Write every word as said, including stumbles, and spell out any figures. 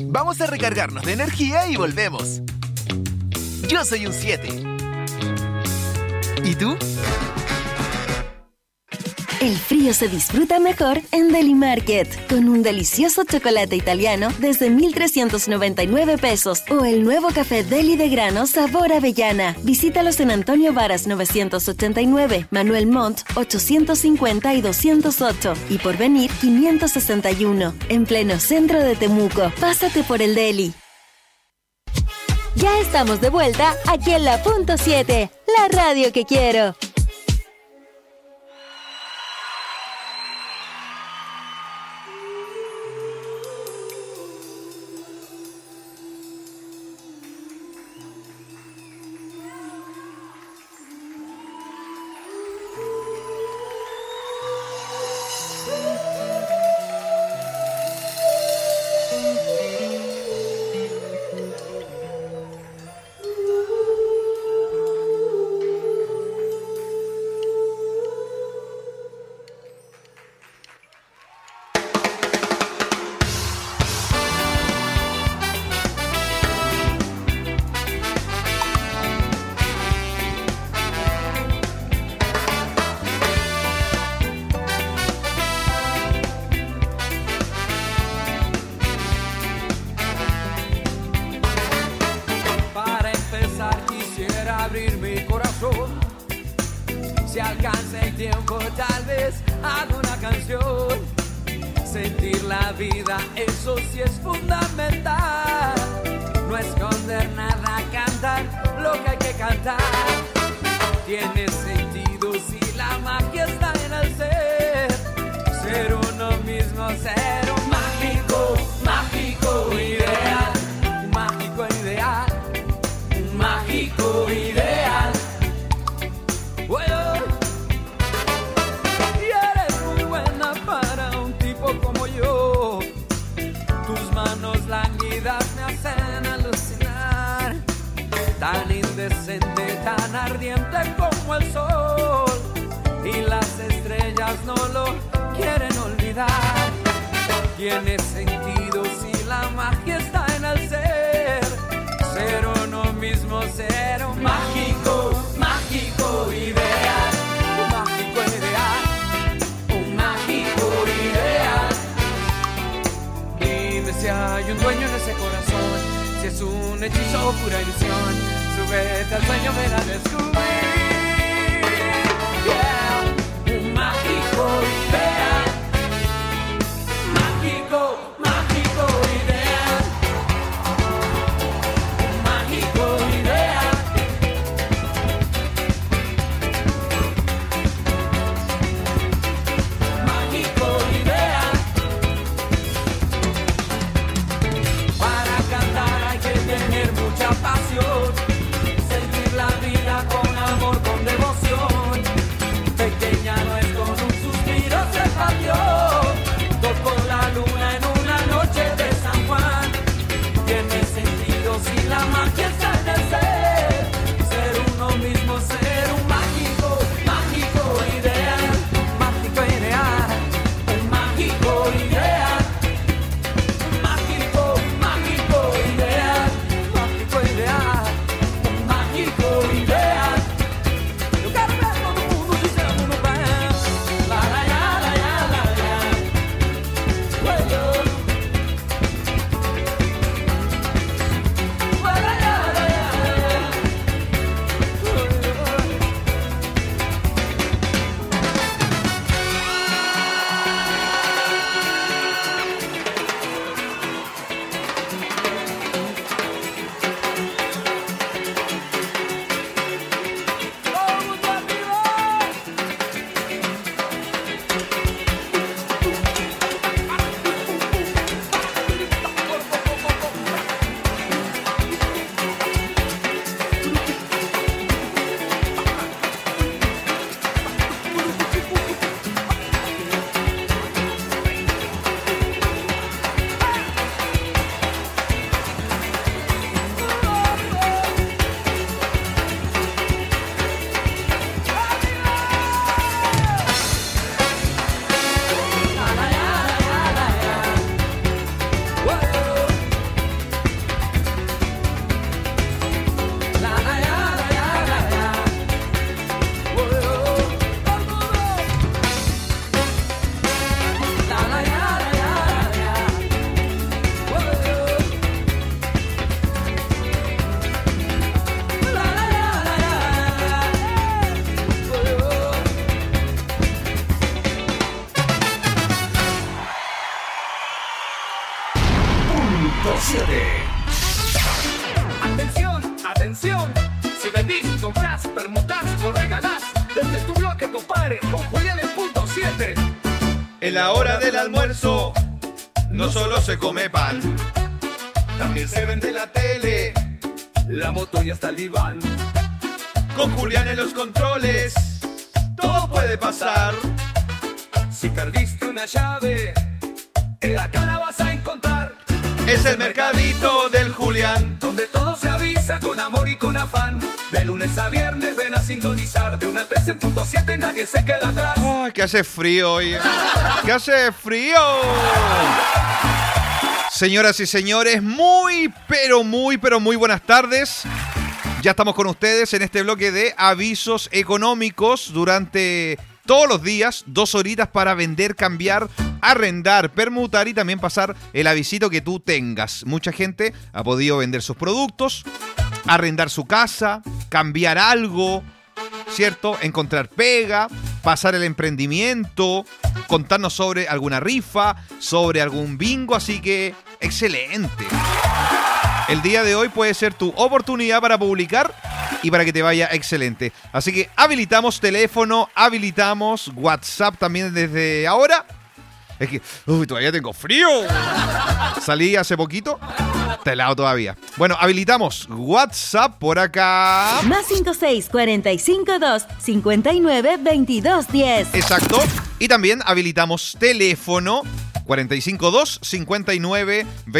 Vamos a recargarnos de energía y volvemos. Yo soy un siete. ¿Y tú? El frío se disfruta mejor en Deli Market, con un delicioso chocolate italiano desde mil trescientos noventa y nueve pesos o el nuevo café Deli de grano sabor avellana. Visítalos en Antonio Varas novecientos ochenta y nueve, Manuel Montt ochocientos cincuenta y doscientos ocho y Porvenir quinientos sesenta y uno, en pleno centro de Temuco. Pásate por el Deli. Ya estamos de vuelta aquí en la punto siete, la radio que quiero. expansión. Si vendís, comprás, permutás o regalás, desde tu bloque tu padre con Julián el punto siete. En la hora del almuerzo no solo se come pan, también se vende la tele, la moto y hasta el diván. Con Julián en los controles todo puede pasar. Si perdiste una llave, en la cara vas a encontrar. Es el mercadito del Julián, donde todo se avisa con amor y con afán. De lunes a viernes ven a sintonizar. De una trece punto siete nadie se queda atrás. Ay, que hace frío hoy. Que hace frío. Señoras y señores, muy, pero muy, pero muy buenas tardes. Ya estamos con ustedes en este bloque de avisos económicos durante todos los días, dos horitas para vender, cambiar, arrendar, permutar y también pasar el avisito que tú tengas. Mucha gente ha podido vender sus productos, arrendar su casa, cambiar algo, ¿cierto? Encontrar pega, pasar el emprendimiento, contarnos sobre alguna rifa, sobre algún bingo, así que excelente. El día de hoy puede ser tu oportunidad para publicar y para que te vaya excelente. Así que habilitamos teléfono, habilitamos WhatsApp también desde ahora. Es que, uy, todavía tengo frío. Salí hace poquito. Está helado todavía. Bueno, habilitamos WhatsApp por acá. Más cinco seis cuatro cinco dos cinco nueve dos dos uno cero. Exacto. Y también habilitamos teléfono cuatro cinco dos cinco nueve